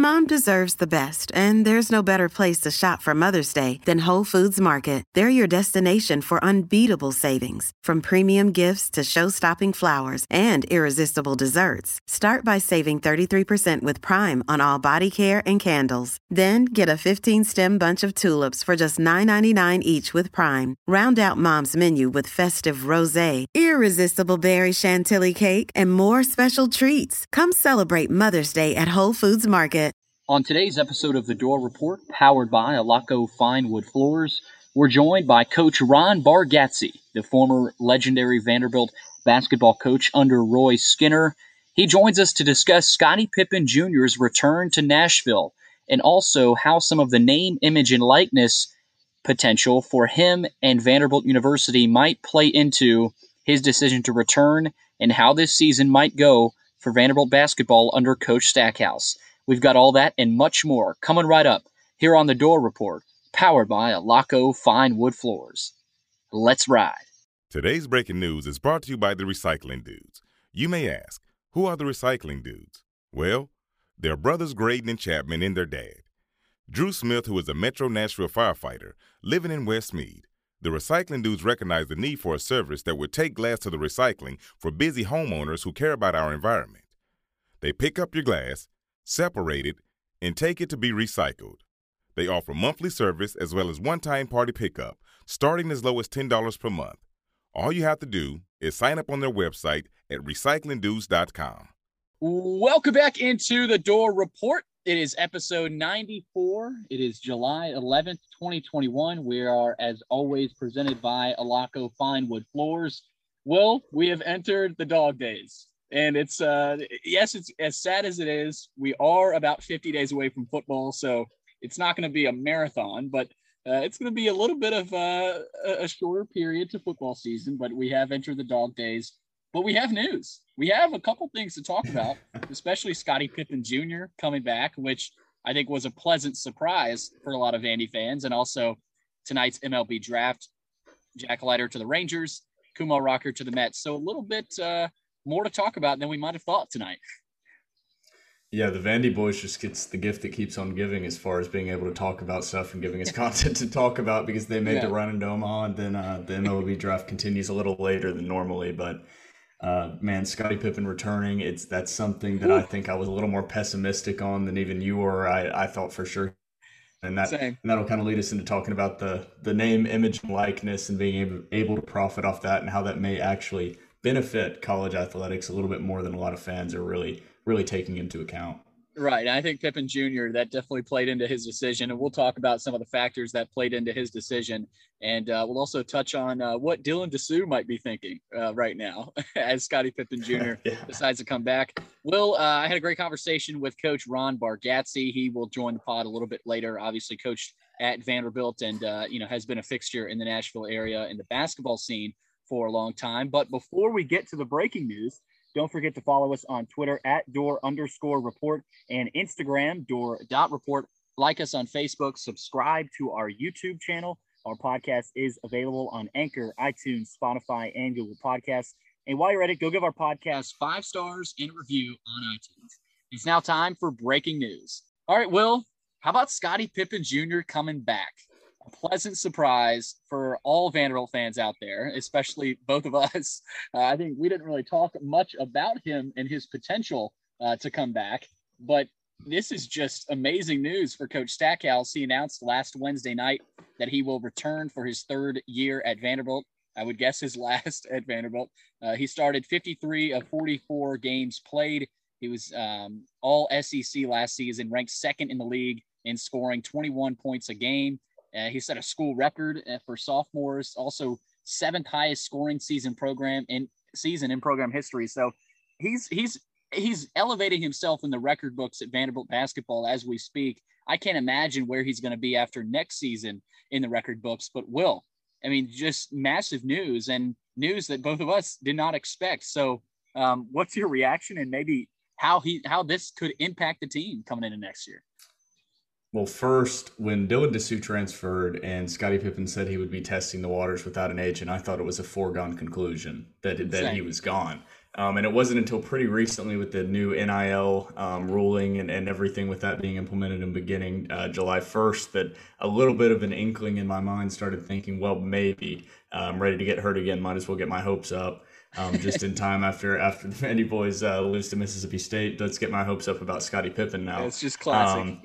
Mom deserves the best, and there's no better place to shop for Mother's Day than Whole Foods Market. They're your destination for unbeatable savings, from premium gifts to show-stopping flowers and irresistible desserts. Start by saving 33% with Prime on all body care and candles. Then get a 15-stem bunch of tulips for just $9.99 each with Prime. Round out Mom's menu with festive rosé, irresistible berry chantilly cake, and more special treats. Come celebrate Mother's Day at Whole Foods Market. On today's episode of The Door Report, powered by Alaco Fine Wood Floors, we're joined by Coach Ron Bargatze, the former legendary Vanderbilt basketball coach under Roy Skinner. He joins us to discuss Scottie Pippen Jr.'s return to Nashville and also how some of the name, image, and likeness potential for him and Vanderbilt University might play into his decision to return and how this season might go for Vanderbilt basketball under Coach Stackhouse. We've got all that and much more coming right up here on The Door Report, powered by Alaco Fine Wood Floors. Let's ride. Today's breaking news is brought to you by the Recycling Dudes. You may ask, who are the Recycling Dudes? Well, they're brothers Graydon and Chapman and their dad. Drew Smith, who is a Metro Nashville firefighter living in Westmead. The Recycling Dudes recognize the need for a service that would take glass to the recycling for busy homeowners who care about our environment. They pick up your glass, separate it, and take it to be recycled. They offer monthly service as well as one-time party pickup, starting as low as $10 per month. All you have to do is sign up on their website at recyclingdudes.com. Welcome back into The Door Report. It is episode 94. It is July 11th, 2021. We are, as always, presented by Alaco Fine Wood Floors. Will, we have entered the dog days. And it's, yes, it's as sad as it is. We are about 50 days away from football, so it's not going to be a marathon, but it's going to be a little bit of a shorter period to football season, but we have entered the dog days. But we have news. We have a couple things to talk about, especially Scottie Pippen Jr. coming back, which I think was a pleasant surprise for a lot of Vandy fans, and also tonight's MLB draft, Jack Leiter to the Rangers, Kumar Rocker to the Mets. So a little bit more to talk about than we might have thought tonight. Yeah, the Vandy Boys just gets the gift that keeps on giving as far as being able to talk about stuff and giving us content to talk about, because they made the run into Omaha, and then the MLB draft continues a little later than normally. But man, Scottie Pippen returning, that's something that I think I was a little more pessimistic on than even you were. I thought for sure. And that'll kind of lead us into talking about the name, image, and likeness, and being able to profit off that, and how that may actually benefit college athletics a little bit more than a lot of fans are really taking into account. Right. And I think Pippen Jr., that definitely played into his decision. And we'll talk about some of the factors that played into his decision. And we'll also touch on what Dylan Dessou might be thinking right now as Scottie Pippen Jr. decides to come back. Will, I had a great conversation with Coach Ron Bargatze. He will join the pod a little bit later, obviously coached at Vanderbilt and, has been a fixture in the Nashville area in the basketball scene for a long time. But before we get to the breaking news, don't forget to follow us on Twitter at @door_report and Instagram door.report. Like us on Facebook, subscribe to our YouTube channel. Our podcast is available on Anchor, iTunes, Spotify, and Google Podcasts. And while you're at it, go give our podcast 5 stars and a review on iTunes. It's now time for breaking news. All right, Will, how about Scottie Pippen Jr. coming back? A pleasant surprise for all Vanderbilt fans out there, especially both of us. I think we didn't really talk much about him and his potential to come back, but this is just amazing news for Coach Stackhouse. He announced last Wednesday night that he will return for his 3rd year at Vanderbilt. I would guess his last at Vanderbilt. He started 53 of 44 games played. He was all SEC last season, ranked 2nd in the league in scoring 21 points a game. He set a school record for sophomores, also 7th highest scoring season in program history. So he's elevating himself in the record books at Vanderbilt basketball as we speak. I can't imagine where he's going to be after next season in the record books, but Will, I mean, just massive news, and news that both of us did not expect. So what's your reaction, and maybe how this could impact the team coming into next year? Well, first, when Dylan Dessou transferred and Scottie Pippen said he would be testing the waters without an agent, I thought it was a foregone conclusion that he was gone. And it wasn't until pretty recently with the new NIL ruling and everything with that being implemented in beginning July 1st that a little bit of an inkling in my mind started thinking, well, maybe I'm ready to get hurt again. Might as well get my hopes up. Just in time after the Vandy boys lose to Mississippi State. Let's get my hopes up about Scottie Pippen now. It's just classic.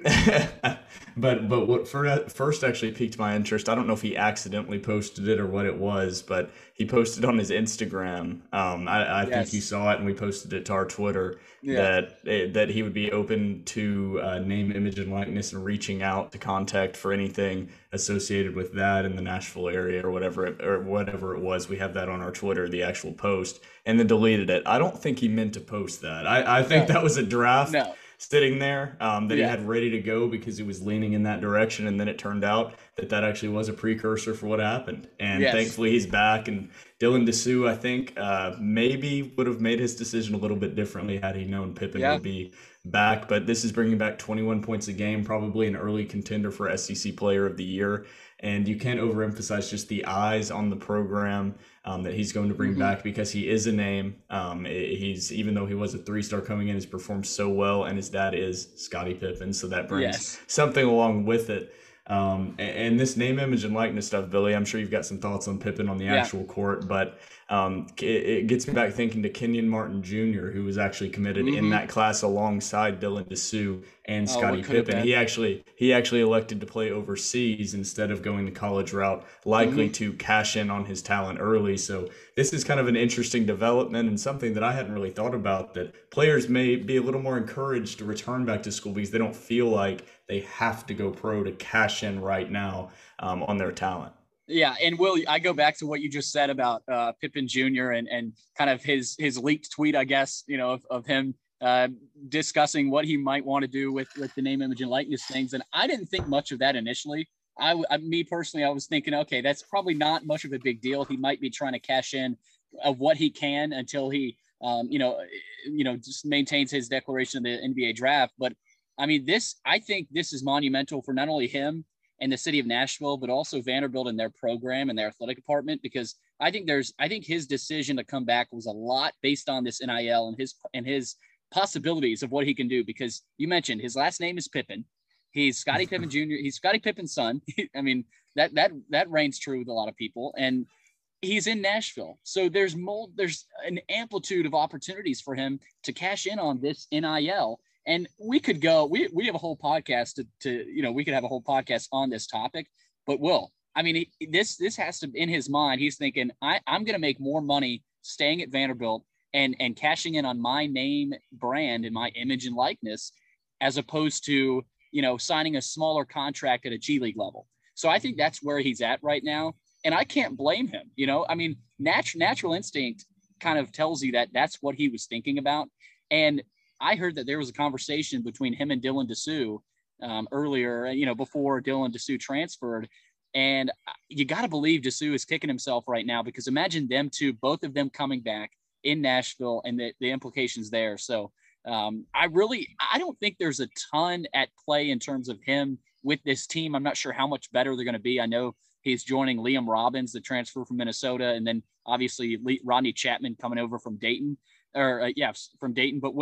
But what first actually piqued my interest, I don't know if he accidentally posted it or what it was, but he posted on his Instagram. I think you saw it, and we posted it to our Twitter that he would be open to name, image, and likeness and reaching out to contact for anything associated with that in the Nashville area or whatever it was. We have that on our Twitter, the actual post, and then deleted it. I don't think he meant to post that. I think that was a draft. Sitting there that he had ready to go because he was leaning in that direction, and then it turned out that actually was a precursor for what happened. And thankfully he's back, and Dylan Disu, I think, maybe would have made his decision a little bit differently had he known Pippen would be back. But this is bringing back 21 points a game, probably an early contender for SEC Player of the Year. And you can't overemphasize just the eyes on the program that he's going to bring back, because he is a name. He's, even though he was a 3-star coming in, has performed so well, and his dad is Scottie Pippen, so that brings something along with it. And this name, image, and likeness stuff, Billy, I'm sure you've got some thoughts on Pippen on the actual court, but it gets me back thinking to Kenyon Martin Jr., who was actually committed in that class alongside Dylan Disu and Scottie Pippen. He actually elected to play overseas instead of going the college route, likely to cash in on his talent early. So this is kind of an interesting development and something that I hadn't really thought about, that players may be a little more encouraged to return back to school because they don't feel like they have to go pro to cash in right now on their talent. Yeah, and Will, I go back to what you just said about Pippen Jr. and kind of his leaked tweet, I guess, of him discussing what he might want to do with the name, image, and likeness things. And I didn't think much of that initially. Me personally, I was thinking, okay, that's probably not much of a big deal. He might be trying to cash in of what he can until he, just maintains his declaration of the NBA draft. But I mean, I think this is monumental for not only him and the city of Nashville, but also Vanderbilt and their program and their athletic department, because I think his decision to come back was a lot based on this NIL and his possibilities of what he can do. Because you mentioned his last name is Pippen. He's Scottie Pippen Jr. He's Scottie Pippen's son. I mean, that reigns true with a lot of people. And he's in Nashville. So there's an amplitude of opportunities for him to cash in on this NIL. And we could go, we have a whole podcast we could have a whole podcast on this topic, but this has to, in his mind, he's thinking, I'm going to make more money staying at Vanderbilt and cashing in on my name, brand, and my image and likeness, as opposed to, signing a smaller contract at a G League level. So I think that's where he's at right now. And I can't blame him. Natural instinct kind of tells you that that's what he was thinking about. And I heard that there was a conversation between him and Dylan Disu earlier, before Dylan Disu transferred. And you got to believe Disu is kicking himself right now, because imagine both of them coming back in Nashville and the implications there. So I don't think there's a ton at play in terms of him with this team. I'm not sure how much better they're going to be. I know he's joining Liam Robbins, the transfer from Minnesota, and then obviously Rodney Chapman coming over from Dayton, from Dayton. But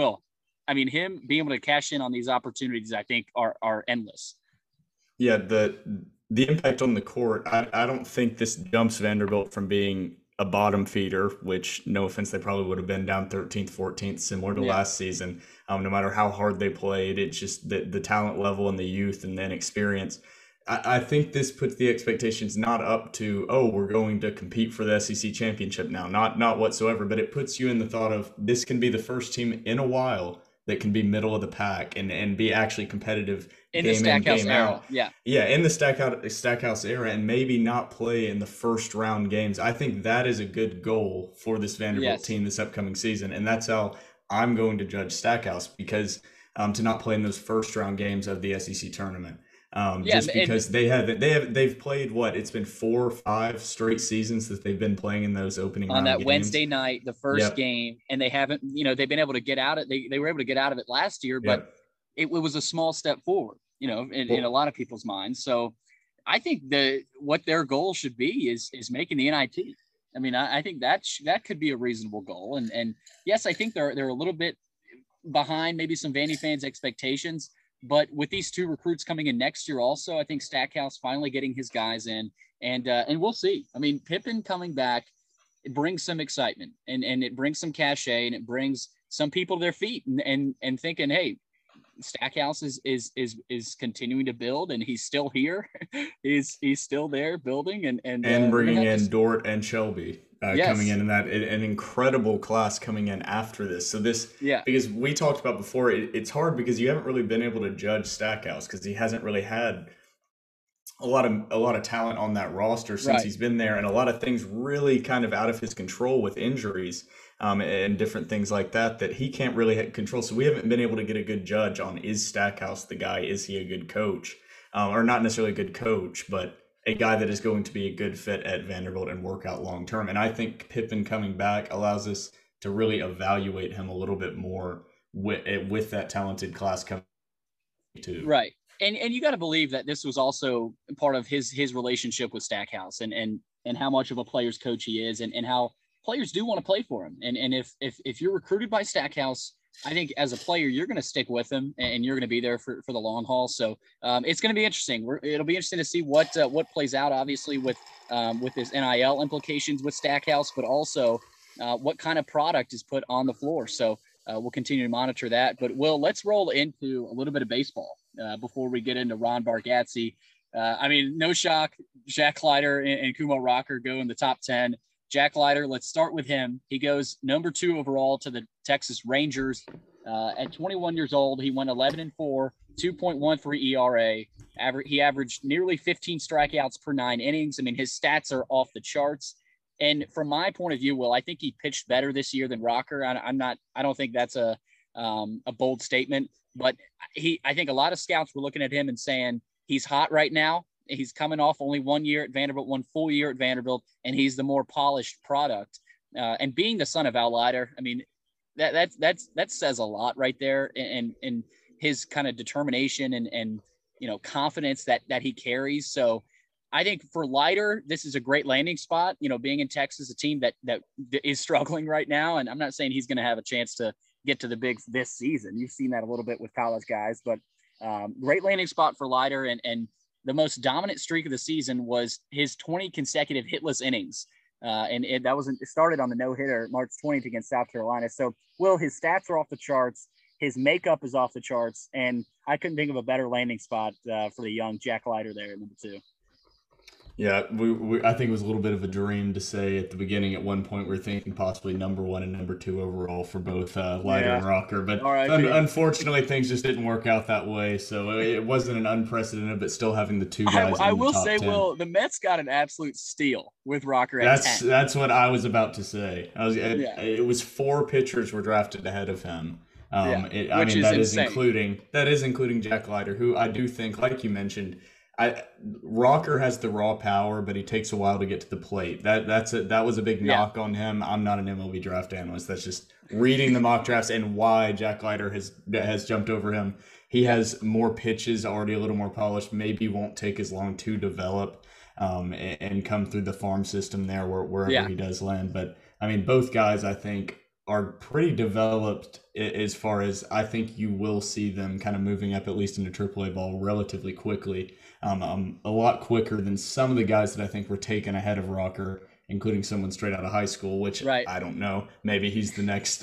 him being able to cash in on these opportunities, I think, are endless. Yeah, the impact on the court, I don't think this jumps Vanderbilt from being a bottom feeder, which, no offense, they probably would have been down 13th, 14th, similar to last season. No matter how hard they played, it's just the talent level and the youth and then experience. I think this puts the expectations not up to, we're going to compete for the SEC championship now, not whatsoever, but it puts you in the thought of, this can be the first team in a while that can be middle of the pack and be actually competitive in the Stackhouse era. In the Stackhouse era, and maybe not play in the first round games. I think that is a good goal for this Vanderbilt team this upcoming season, and that's how I'm going to judge Stackhouse, because to not play in those first round games of the SEC tournament. Because they've played it's been 4 or 5 straight seasons that they've been playing in those opening on that games. Wednesday night, the first game, and they haven't, they've been able to get out of it. They were able to get out of it last year, but it was a small step forward, in a lot of people's minds. So I think what their goal should be is making the NIT. I mean, I think that could be a reasonable goal. And yes, I think they're a little bit behind maybe some Vandy fans' expectations. But with these 2 recruits coming in next year also, I think Stackhouse finally getting his guys in. And we'll see. I mean, Pippen coming back, it brings some excitement and it brings some cachet, and it brings some people to their feet and thinking, hey, Stackhouse is continuing to build, and he's still here. he's still there building and bringing in Dort and Shelby coming in, and that an incredible class coming in after this. So this, because we talked about before, it's hard because you haven't really been able to judge Stackhouse because he hasn't really had a lot of talent on that roster since he's been there, and a lot of things really kind of out of his control with injuries. And different things like that he can't really control. So we haven't been able to get a good judge on, is Stackhouse the guy? Is he a good coach? Or not necessarily a good coach, but a guy that is going to be a good fit at Vanderbilt and work out long term. And I think Pippen coming back allows us to really evaluate him a little bit more with that talented class coming too. Right. And you got to believe that this was also part of his relationship with Stackhouse and how much of a player's coach he is, and how players do want to play for him. And if you're recruited by Stackhouse, I think as a player, you're going to stick with him and you're going to be there for the long haul. So it's going to be interesting. It'll be interesting to see what plays out, obviously, with his NIL implications with Stackhouse, but also what kind of product is put on the floor. So we'll continue to monitor that. But Will, let's roll into a little bit of baseball before we get into Ron Bargatze. I mean, no shock, Jack Leiter and Kumar Rocker go in the top 10. Jack Leiter, let's start with him. He goes number 2 overall to the Texas Rangers. At 21 years old, he went 11-4, 2.13 ERA. He averaged nearly 15 strikeouts per 9 innings. I mean, his stats are off the charts. And from my point of view, Will, I think he pitched better this year than Rocker. I don't think that's a bold statement, but I think a lot of scouts were looking at him and saying he's hot right now. He's coming off only 1 year at Vanderbilt, 1 full year at Vanderbilt, and he's the more polished product. And being the son of Al Leiter, I mean, that says a lot right there, and his kind of determination and confidence that he carries. So I think for Leiter, this is a great landing spot. Being in Texas, a team that is struggling right now, and I'm not saying he's going to have a chance to get to the bigs this season. You've seen that a little bit with college guys, but great landing spot for Leiter, and the most dominant streak of the season was his 20 consecutive hitless innings. It started on the no-hitter March 20th against South Carolina. So, Will, his stats are off the charts. His makeup is off the charts. And I couldn't think of a better landing spot for the young Jack Leiter there at number 2. Yeah, I think it was a little bit of a dream to say at the beginning. At one point, we were thinking possibly number 1 and number 2 overall for both Leiter and Rocker. But unfortunately, things just didn't work out that way. So it wasn't an unprecedented, but still having the 2 guys I in the will top say, 10. Will, the Mets got an absolute steal with Rocker at 10. That's what I was about to say. It was 4 pitchers were drafted ahead of him. That is including Jack Leiter, who I do think, like you mentioned, Rocker has the raw power, but he takes a while to get to the plate. That was a big knock on him. I'm not an MLB draft analyst. That's just reading the mock drafts and why Jack Leiter has jumped over him. He has more pitches, already a little more polished. Maybe won't take as long to develop and come through the farm system there wherever he does land. But I mean, both guys I think are pretty developed as far as I think you will see them kind of moving up, at least into AAA ball, relatively quickly. A lot quicker than some of the guys that I think were taken ahead of Rocker, including someone straight out of high school, which I don't know. Maybe he's the next.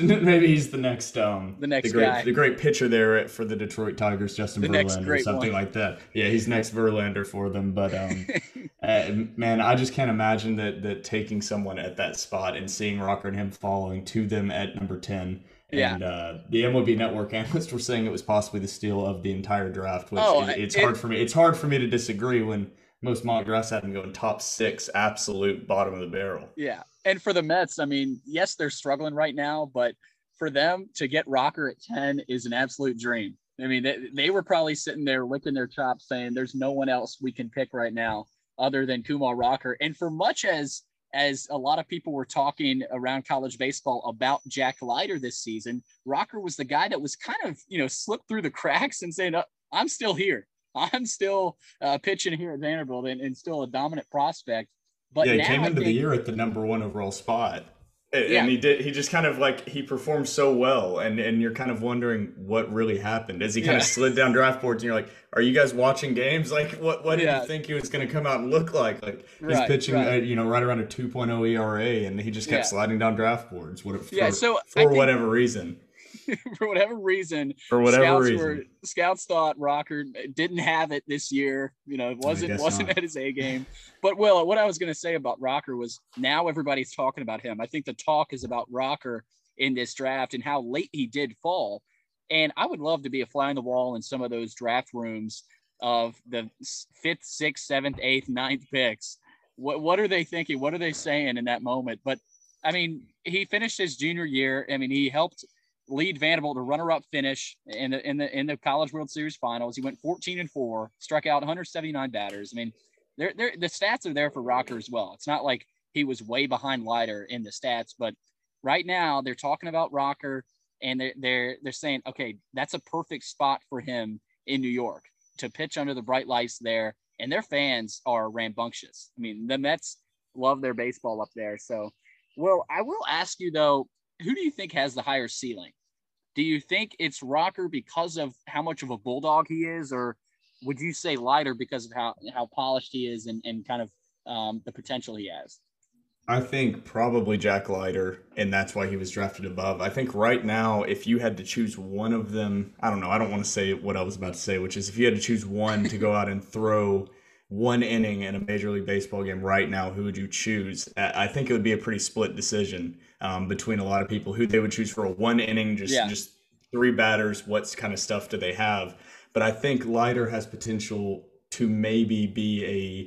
The great pitcher there for the Detroit Tigers, Justin Verlander, or something like that. Yeah, he's next Verlander for them. But man, I just can't imagine that taking someone at that spot and seeing Rocker and him following to them at number 10. And the MLB Network analysts were saying it was possibly the steal of the entire draft, which hard for me. It's hard for me to disagree when most mock drafts have them going top 6, absolute bottom of the barrel. Yeah, and for the Mets, I mean, yes, they're struggling right now, but for them to get Rocker at 10 is an absolute dream. I mean, they were probably sitting there licking their chops saying there's no one else we can pick right now other than Kumar Rocker. And for much as a lot of people were talking around college baseball about Jack Leiter this season, Rocker was the guy that was kind of, slipped through the cracks and saying, I'm still here. I'm still pitching here at Vanderbilt and still a dominant prospect. But Yeah, he now came I into the think, year at the number one overall spot. yeah, And he just kind of like, he performed so well. And you're kind of wondering what really happened as he kind of yeah, slid down draft boards. And you're like, are you guys watching games? Like, what did you yeah, think he was going to come out and look like? Like, he's right, pitching, right, right around a 2.0 ERA, and he just kept yeah, sliding down draft boards yeah. for, So I for think whatever reason. for whatever reason, For whatever reason. scouts thought Rocker didn't have it this year. You know, it I guess wasn't not. at his A game. But Will, what I was going to say about Rocker was now everybody's talking about him. I think the talk is about Rocker in this draft and how late he did fall. And I would love to be a fly on the wall in some of those draft rooms of the fifth, sixth, seventh, eighth, ninth picks. What are they thinking? What are they saying in that moment? But I mean, he finished his junior year. I mean, he helped lead Vanderbilt to runner-up finish in the College World Series Finals. He went 14-4, struck out 179 batters. I mean, the stats are there for Rocker as well. It's not like he was way behind Leiter in the stats, but right now they're talking about Rocker, and they're saying, okay, that's a perfect spot for him in New York to pitch under the bright lights there, and their fans are rambunctious. I mean, the Mets love their baseball up there. So, well, I will ask you though, who do you think has the higher ceiling? Do you think it's Rocker because of how much of a bulldog he is, or would you say Leiter because of how polished he is and kind of the potential he has? I think probably Jack Leiter, and that's why he was drafted above. I think right now, if you had to choose one of them, I don't know, I don't want to say what I was about to say, which is if you had to choose one to go out and throw one inning in a Major League Baseball game right now, who would you choose? I think it would be a pretty split decision between a lot of people who they would choose for a one inning, Yeah, just three batters, what kind of stuff do they have? But I think Leiter has potential to maybe be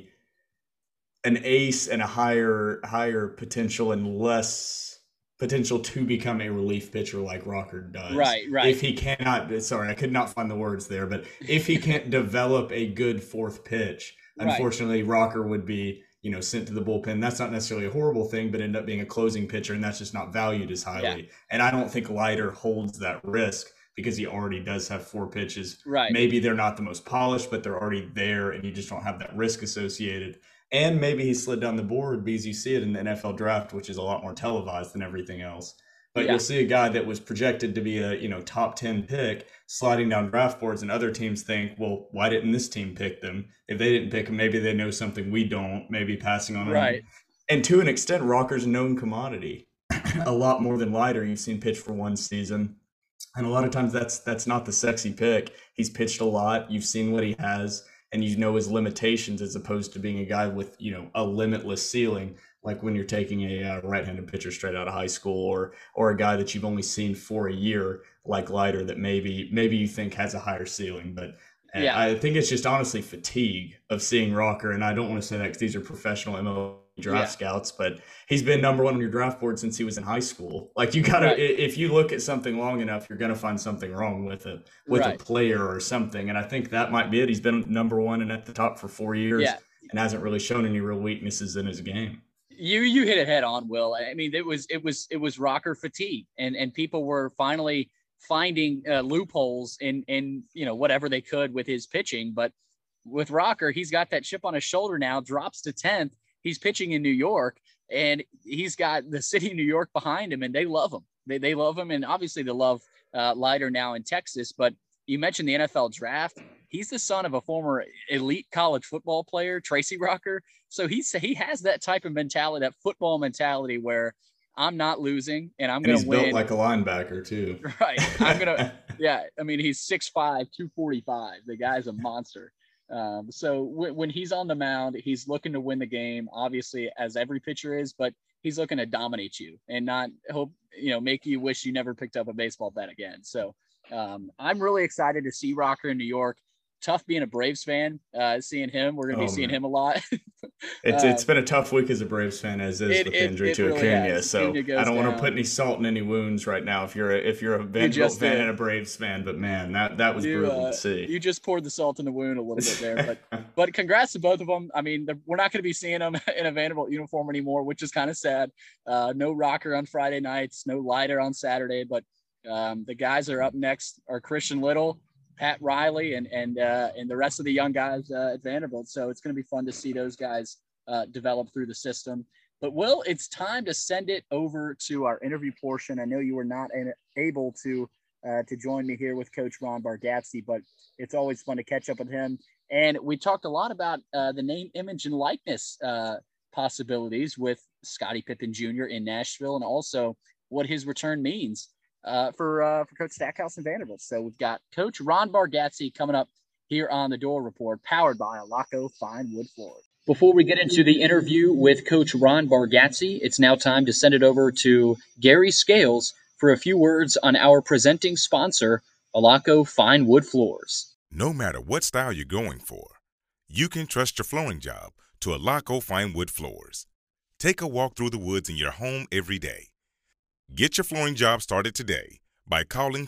an ace and a higher potential and less potential to become a relief pitcher like Rocker does. right, right, If he cannot, sorry, I could not find the words there, but if he can't develop a good fourth pitch, right. unfortunately, Rocker would be, sent to the bullpen. That's not necessarily a horrible thing, but end up being a closing pitcher, and that's just not valued as Yeah, highly. And I don't think Leiter holds that risk because he already does have four pitches. right. Maybe they're not the most polished, but they're already there, and you just don't have that risk associated. And maybe he slid down the board because you see it in the NFL draft, which is a lot more televised than everything else. But Yeah, you'll see a guy that was projected to be a top 10 pick sliding down draft boards, and other teams think, well, why didn't this team pick them? If they didn't pick him, maybe they know something we don't. Maybe passing on him. right. And to an extent, Rocker's a known commodity, a lot more than Leiter. You've seen pitch for one season, and a lot of times that's not the sexy pick. He's pitched a lot. You've seen what he has, and you know his limitations as opposed to being a guy with a limitless ceiling. Like when you're taking a right-handed pitcher straight out of high school, or a guy that you've only seen for a year like Leiter that maybe you think has a higher ceiling. But Yeah, I think it's just honestly fatigue of seeing Rocker, and I don't want to say that because these are professional MLB draft yeah, scouts, but he's been number one on your draft board since he was in high school. Like you gotta, right, if you look at something long enough, you're gonna find something wrong with it, with a right. player or something. And I think that might be it. He's been number one and at the top for 4 years, Yeah, and hasn't really shown any real weaknesses in his game. you hit it head on, Will. I mean, it was Rocker fatigue, and people were finally finding loopholes in whatever they could with his pitching. But with Rocker, he's got that chip on his shoulder now. Drops to 10th. He's pitching in New York, and he's got the city of New York behind him, and they love him. They love him, and obviously they love Leiter now in Texas. But you mentioned the NFL draft. He's the son of a former elite college football player, Tracy Rocker. So he has that type of mentality, that football mentality where I'm not losing and I'm And going he's to built win. like a linebacker too. Right. Yeah. I mean, he's 6'5", 245. The guy's a monster. So when he's on the mound, he's looking to win the game, obviously, as every pitcher is, but he's looking to dominate you and not make you wish you never picked up a baseball bat again. So I'm really excited to see Rocker in New York. Tough being a Braves fan, seeing him. We're going to be Oh seeing man. him a lot. It's been a tough week as a Braves fan, as is with the injury It to really Acuna. has. So Acuna I goes don't want to down. put any salt in any wounds right now if you're a Vanderbilt just fan did. and a Braves fan. But man, that was brutal to see. You just poured the salt in the wound a little bit there, but congrats to both of them. I mean, we're not going to be seeing them in a Vanderbilt uniform anymore, which is kind of sad. No Rocker on Friday nights, no Leiter on Saturday, but the guys that are up next are Christian Little, Pat Riley, and the rest of the young guys at Vanderbilt. So it's going to be fun to see those guys develop through the system. But Will, it's time to send it over to our interview portion. I know you were not able to join me here with Coach Ron Bargatze, but it's always fun to catch up with him. And we talked a lot about the name, image, and likeness possibilities with Scottie Pippen Jr. in Nashville, and also what his return means for Coach Stackhouse and Vanderbilt. So we've got Coach Ron Bargatze coming up here on the Door Report, powered by Alaco Fine Wood Floors. Before we get into the interview with Coach Ron Bargatze, it's now time to send it over to Gary Scales for a few words on our presenting sponsor, Alaco Fine Wood Floors. No matter what style you're going for, you can trust your flooring job to Alaco Fine Wood Floors. Take a walk through the woods in your home every day. Get your flooring job started today by calling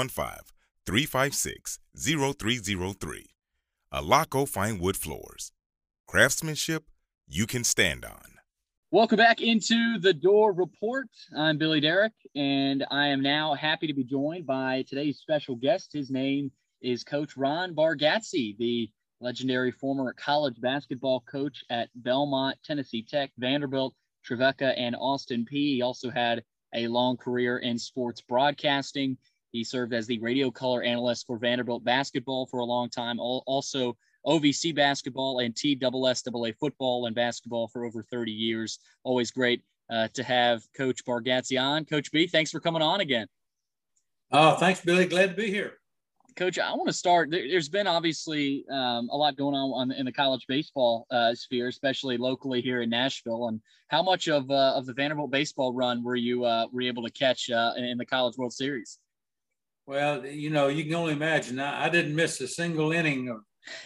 615-356-0303. Alaco Fine Wood Floors. Craftsmanship you can stand on. Welcome back into the Door Report. I'm Billy Derrick, and I am now happy to be joined by today's special guest. His name is Coach Ron Bargatze, the legendary former college basketball coach at Belmont, Tennessee Tech, Vanderbilt, Trevecca, and Austin Peay. He also had a long career in sports broadcasting. He served as the radio color analyst for Vanderbilt basketball for a long time, also OVC basketball and TSSAA football and basketball for over 30 years. Always great to have Coach Bargatze on. Coach B, thanks for coming on again. Oh, thanks, Billy. Glad to be here. Coach, I want to start. There's been obviously a lot going on in the college baseball sphere, especially locally here in Nashville. And how much of the Vanderbilt baseball run were you able to catch in the College World Series? Well, you can only imagine. I didn't miss a single inning.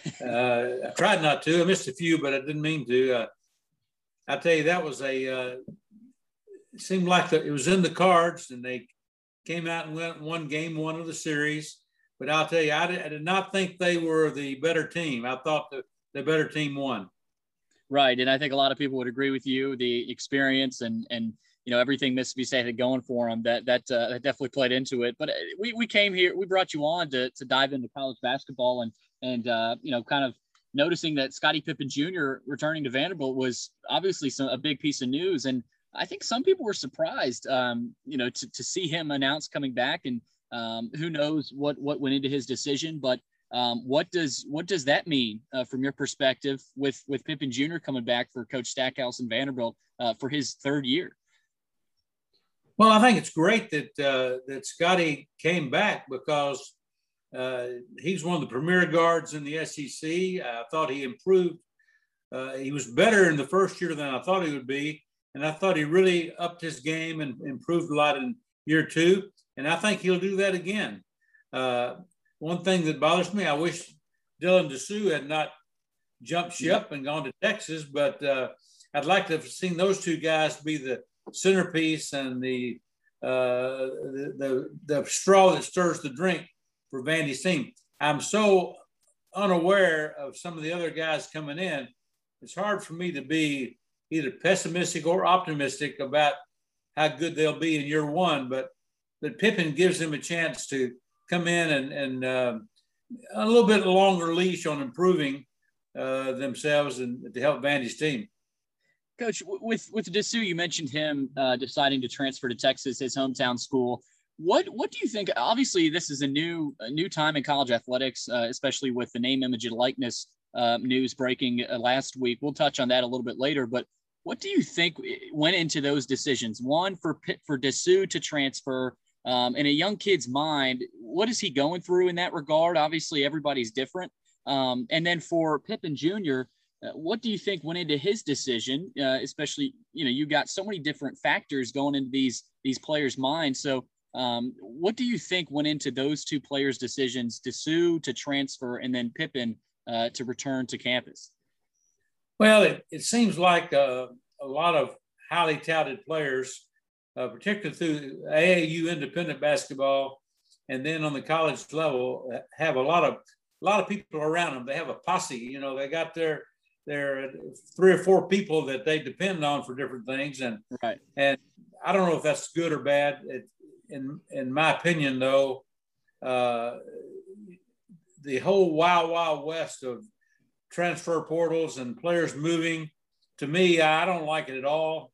I tried not to. I missed a few, but I didn't mean to. I tell you, that was it seemed like it was in the cards, and they came out and won game one of the series. But I'll tell you, I did not think they were the better team. I thought the better team won. Right, and I think a lot of people would agree with you. The experience and everything Mississippi State had going for them, that definitely played into it. But we came here, we brought you on to dive into college basketball and kind of noticing that Scottie Pippen Jr. returning to Vanderbilt was obviously a big piece of news. And I think some people were surprised, to see him announce coming back. And who knows what went into his decision. But what does that mean from your perspective with Pippen Jr. coming back for Coach Stackhouse and Vanderbilt for his third year? Well, I think it's great that Scottie came back because he's one of the premier guards in the SEC. I thought he improved. He was better in the first year than I thought he would be. And I thought he really upped his game and improved a lot in year two. And I think he'll do that again. One thing that bothers me, I wish Dylan Disu had not jumped ship and gone to Texas, but I'd like to have seen those two guys be the centerpiece and the straw that stirs the drink for Vandy's team. I'm so unaware of some of the other guys coming in. It's hard for me to be either pessimistic or optimistic about how good they'll be in year one, but Pippen gives them a chance to come in and a little bit longer leash on improving themselves and to help Vandy's team. Coach, with Disu, you mentioned him deciding to transfer to Texas, his hometown school. What do you think? Obviously, this is a new time in college athletics, especially with the name, image, and likeness news breaking last week. We'll touch on that a little bit later. But what do you think went into those decisions? One, for Disu to transfer, in a young kid's mind, what is he going through in that regard? Obviously, everybody's different. And then for Pippen Jr., what do you think went into his decision? Especially, you got so many different factors going into these players' minds. So what do you think went into those two players' decisions, Disu to transfer and then Pippen to return to campus? Well, it seems like a lot of highly touted players, particularly through AAU independent basketball, and then on the college level, have a lot of people around them. They have a posse. They got their 3 or 4 people that they depend on for different things, and right. And I don't know if that's good or bad. In my opinion, though, the whole wild west of transfer portals and players moving to me, I don't like it at all.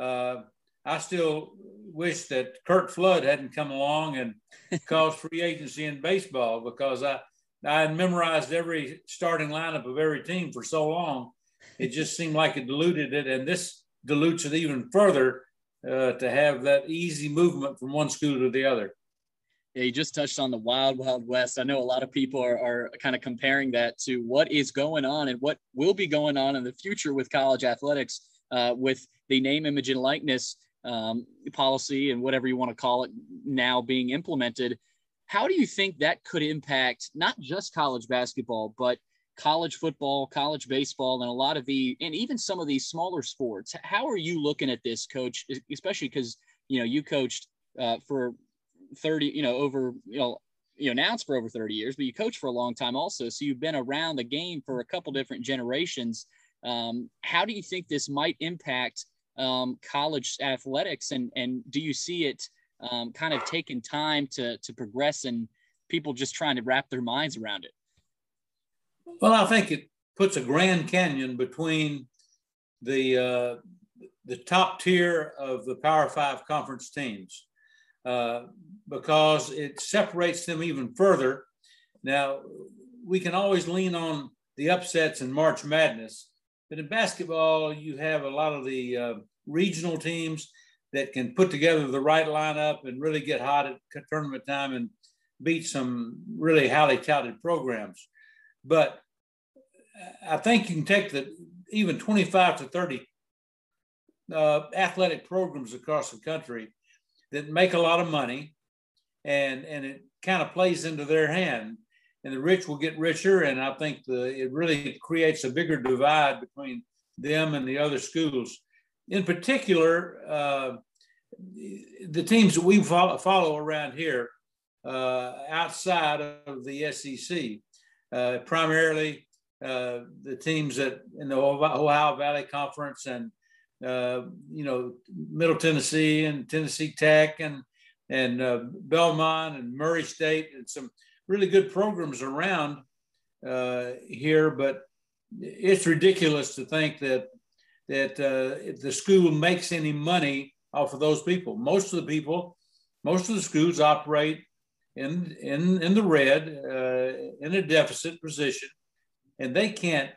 I still wish that Curt Flood hadn't come along and caused free agency in baseball, because I had memorized every starting lineup of every team for so long. It just seemed like it diluted it, and this dilutes it even further to have that easy movement from one school to the other. Yeah, you just touched on the wild, wild west. I know a lot of people are kind of comparing that to what is going on and what will be going on in the future with college athletics, with the name, image, and likeness policy and whatever you want to call it now being implemented. How do you think that could impact not just college basketball, but college football, college baseball, and a lot of and even some of these smaller sports? How are you looking at this, Coach, especially because, you coached for 30, now it's for over 30 years, but you coached for a long time also. So you've been around the game for a couple different generations. How do you think this might impact college athletics? And do you see it kind of taking time to progress and people just trying to wrap their minds around it? Well, I think it puts a Grand Canyon between the top tier of the Power Five conference teams, because it separates them even further. Now, we can always lean on the upsets in March Madness, but in basketball, you have a lot of the regional teams that can put together the right lineup and really get hot at tournament time and beat some really highly touted programs. But I think you can take even 25 to 30 athletic programs across the country that make a lot of money, and it kind of plays into their hand, and the rich will get richer. And I think it really creates a bigger divide between them and the other schools. In particular, the teams that we follow around here outside of the SEC, primarily the teams in the Ohio Valley Conference and Middle Tennessee and Tennessee Tech and Belmont and Murray State, and some really good programs around here. But it's ridiculous to think that if the school makes any money off of those people. Most of the schools operate in the red, in a deficit position, and they can't.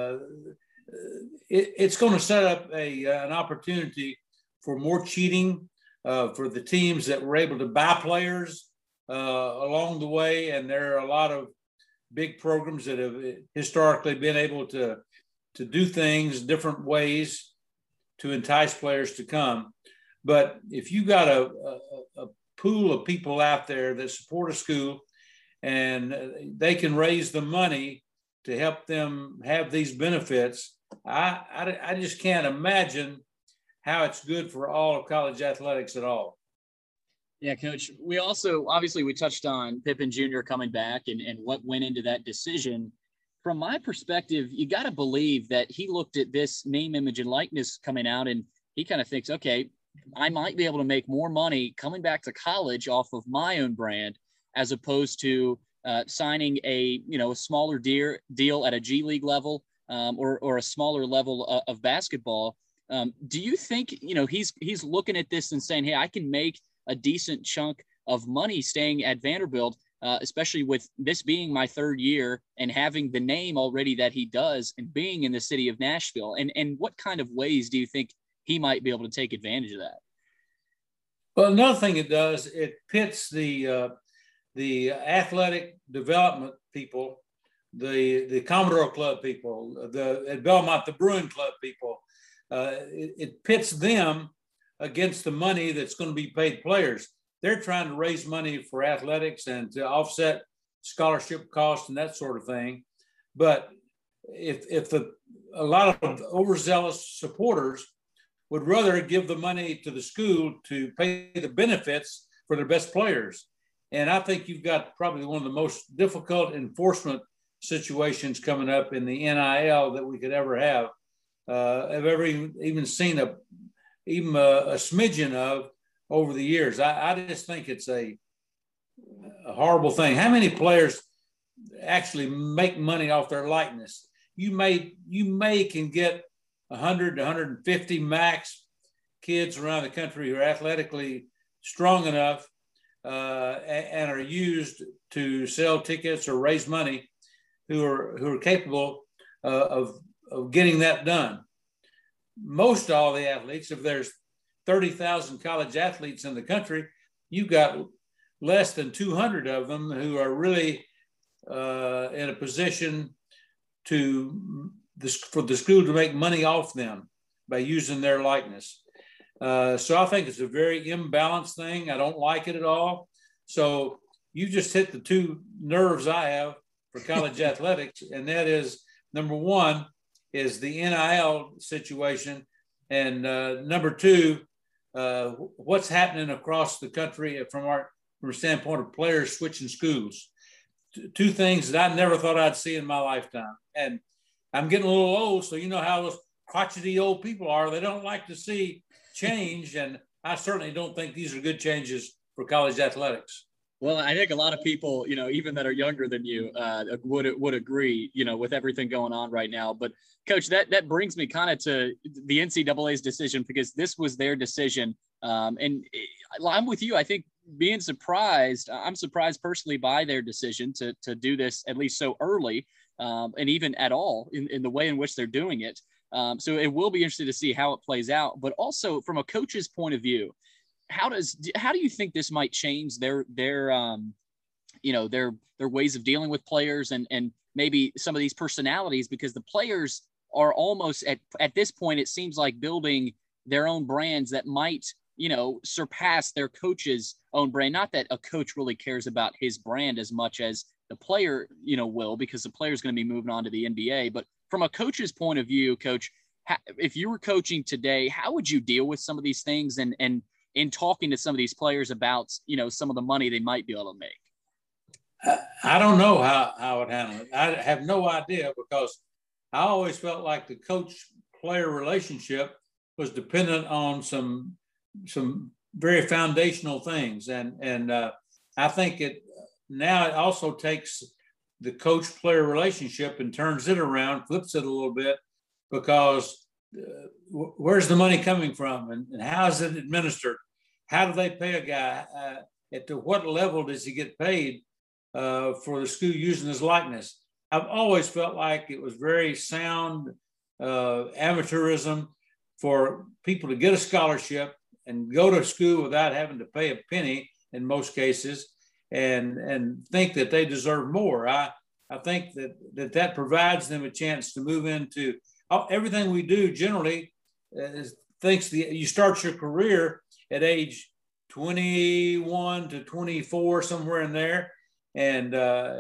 It's going to set up an opportunity for more cheating for the teams that were able to buy players along the way. And there are a lot of big programs that have historically been able to do things different ways to entice players to come. But if you got a pool of people out there that support a school and they can raise the money to help them have these benefits, I just can't imagine how it's good for all of college athletics at all. Yeah, Coach, we touched on Pippen Jr. coming back and what went into that decision. From my perspective, you got to believe that he looked at this name, image, and likeness coming out, and he kind of thinks, okay, I might be able to make more money coming back to college off of my own brand, as opposed to signing a smaller deal at a G League level or a smaller level of basketball. Do you think, he's looking at this and saying, hey, I can make a decent chunk of money staying at Vanderbilt, especially with this being my third year and having the name already that he does and being in the city of Nashville? And what kind of ways do you think he might be able to take advantage of that? Well, another thing it does, it pits the athletic development people, the Commodore Club people, at Belmont, the Bruin Club people. It pits them against the money that's going to be paid players. They're trying to raise money for athletics and to offset scholarship costs and that sort of thing. But if a lot of overzealous supporters would rather give the money to the school to pay the benefits for their best players. And I think you've got probably one of the most difficult enforcement situations coming up in the NIL that we could ever have. I've ever even seen a smidgen of over the years. I just think it's a horrible thing. How many players actually make money off their likeness? You may can get 100 to 150 max kids around the country who are athletically strong enough and are used to sell tickets or raise money, who are capable of getting that done. Most all the athletes, if there's 30,000 college athletes in the country, you've got less than 200 of them who are really in a position for the school to make money off them by using their likeness. So I think it's a very imbalanced thing. I don't like it at all. So you just hit the two nerves I have for college athletics, and that is, number one is the NIL situation, and number two, what's happening across the country from a standpoint of players switching schools. Two things that I never thought I'd see in my lifetime. And I'm getting a little old, so you know how those crotchety old people are. They don't like to see change, and I certainly don't think these are good changes for college athletics. Well, I think a lot of people, even that are younger than you, would agree, with everything going on right now. But Coach, that brings me kind of to the NCAA's decision, because this was their decision. And I'm with you. I think I'm surprised personally by their decision to do this at least so early, and even at all in the way in which they're doing it. So it will be interesting to see how it plays out. But also from a coach's point of view, how do you think this might change their ways of dealing with players and maybe some of these personalities, because the players are almost at this point, it seems like, building their own brands that might, surpass their coach's own brand. Not that a coach really cares about his brand as much as the player, will, because the player is going to be moving on to the NBA. But from a coach's point of view, Coach, if you were coaching today, how would you deal with some of these things and in talking to some of these players about, some of the money they might be able to make? I don't know how I would handle it. I have no idea, because I always felt like the coach-player relationship was dependent on some very foundational things. And I think it also takes the coach-player relationship and turns it around, flips it a little bit, because where's the money coming from, and how is it administered? How do they pay a guy? At what level does he get paid for the school using his likeness? I've always felt like it was very sound amateurism for people to get a scholarship and go to school without having to pay a penny in most cases, and think that they deserve more. I think that provides them a chance to move into everything we do. Generally, you start your career at age 21 to 24, somewhere in there, and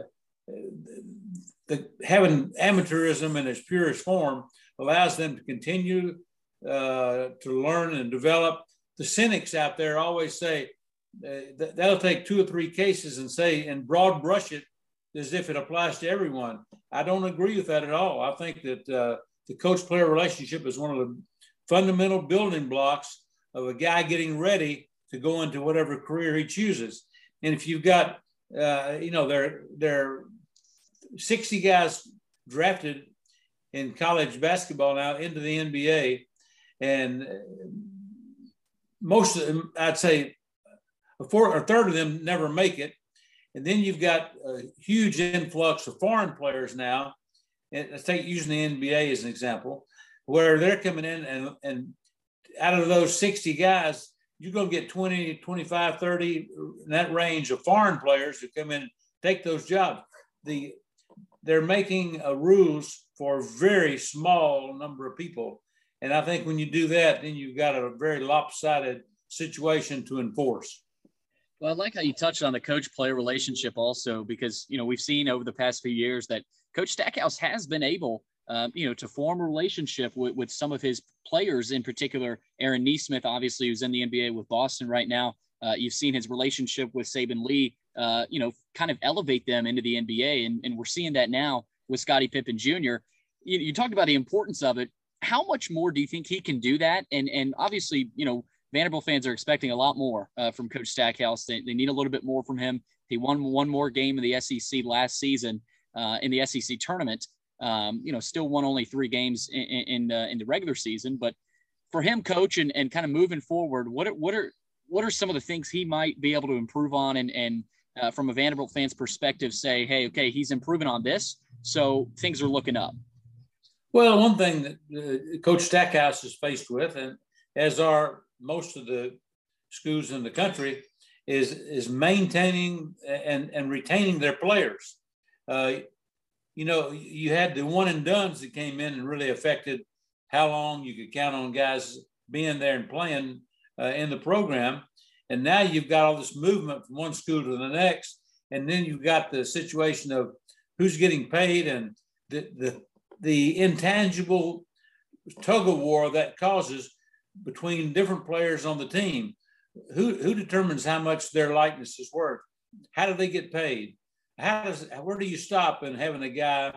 having amateurism in its purest form allows them to continue to learn and develop. The cynics out there always say they'll take 2 or 3 cases and broad brush it as if it applies to everyone. I don't agree with that at all. I think that the coach-player relationship is one of the fundamental building blocks of a guy getting ready to go into whatever career he chooses. And if you've got, there are 60 guys drafted in college basketball now into the NBA, and most of them, I'd say a third of them never make it. And then you've got a huge influx of foreign players now. And let's take using the NBA as an example, where they're coming in and out of those 60 guys, you're going to get 20, 25, 30, in that range of foreign players who come in and take those jobs. They're making rules for a very small number of people. And I think when you do that, then you've got a very lopsided situation to enforce. Well, I like how you touched on the coach-player relationship also, because, we've seen over the past few years that Coach Stackhouse has been able, to form a relationship with some of his players, in particular, Aaron Nesmith, obviously, who's in the NBA with Boston right now. You've seen his relationship with Saben Lee, kind of elevate them into the NBA. And we're seeing that now with Scottie Pippen Jr. You talked about the importance of it. How much more do you think he can do that? And obviously, Vanderbilt fans are expecting a lot more from Coach Stackhouse. They need a little bit more from him. He won one more game in the SEC last season in the SEC tournament. Still won only 3 games in the regular season. But for him, coach, and kind of moving forward, what are some of the things he might be able to improve on, and from a Vanderbilt fan's perspective, say, hey, okay, he's improving on this, so things are looking up? Well, one thing that Coach Stackhouse is faced with, and as are most of the schools in the country, is maintaining and retaining their players. You had the one and dones that came in and really affected how long you could count on guys being there and playing in the program. And now you've got all this movement from one school to the next. And then you've got the situation of who's getting paid and the intangible tug of war that causes between different players on the team. Who determines how much their likeness is worth? How do they get paid? Where do you stop in having a guy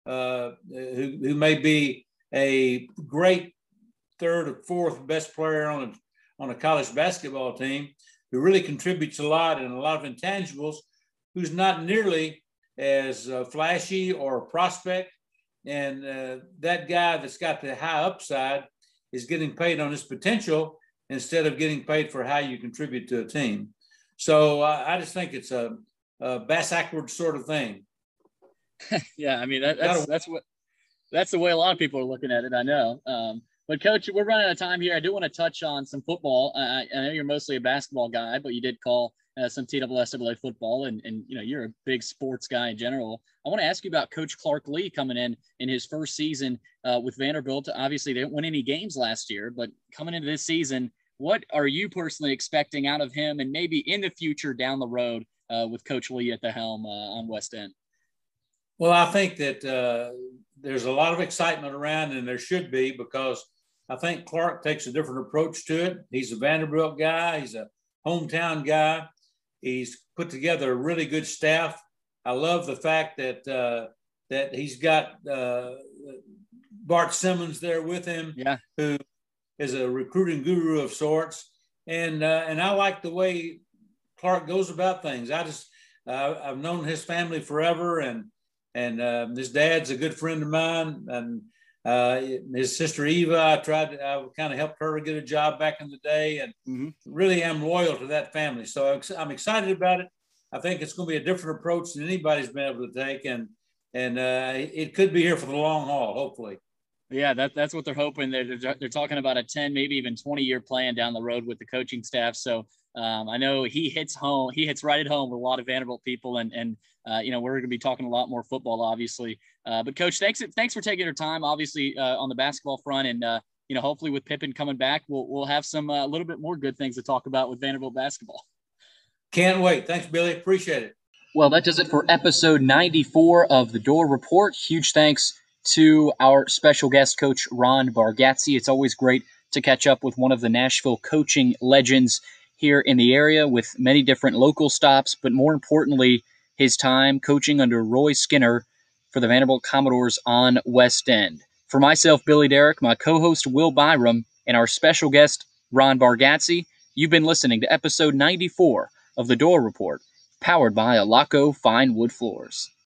who may be a great third or fourth best player on a college basketball team, who really contributes a lot and a lot of intangibles, who's not nearly as flashy or a prospect, and that guy that's got the high upside is getting paid on his potential instead of getting paid for how you contribute to a team. So I just think it's a bass-backward sort of thing. Yeah, I mean that's the way a lot of people are looking at it. I know. But Coach, we're running out of time here. I do want to touch on some football. I know you're mostly a basketball guy, but you did call some TSSAA football, and you're a big sports guy in general. I want to ask you about Coach Clark Lea coming in his first season with Vanderbilt. Obviously, they didn't win any games last year, but coming into this season, what are you personally expecting out of him, and maybe in the future down the road with Coach Lea at the helm on West End? Well, I think that there's a lot of excitement around, and there should be, because I think Clark takes a different approach to it. He's a Vanderbilt guy. He's a hometown guy. He's put together a really good staff. I love the fact that he's got Bart Simmons there with him, who is a recruiting guru of sorts. And I like the way Clark goes about things. I've known his family forever, and his dad's a good friend of mine, and his sister Eva, I kind of helped her get a job back in the day, and really am loyal to that family. So I'm excited about it. I think it's going to be a different approach than anybody's been able to take, and it could be here for the long haul, hopefully. Yeah, that's what they're hoping. They're talking about a 10, maybe even 20-year plan down the road with the coaching staff. So I know he hits right at home with a lot of Vanderbilt people, and we're going to be talking a lot more football, obviously. But Coach, thanks for taking your time, obviously, on the basketball front, and hopefully with Pippen coming back, we'll have some a little bit more good things to talk about with Vanderbilt basketball. Can't wait. Thanks, Billy. Appreciate it. Well, that does it for episode 94 of The Door Report. Huge thanks to our special guest, Coach Ron Bargatze. It's always great to catch up with one of the Nashville coaching legends here in the area, with many different local stops, but more importantly, his time coaching under Roy Skinner for the Vanderbilt Commodores on West End. For myself, Billy Derrick, my co-host Will Byram, and our special guest, Ron Bargatze, you've been listening to episode 94 of The Door Report, powered by Alaco Fine Wood Floors.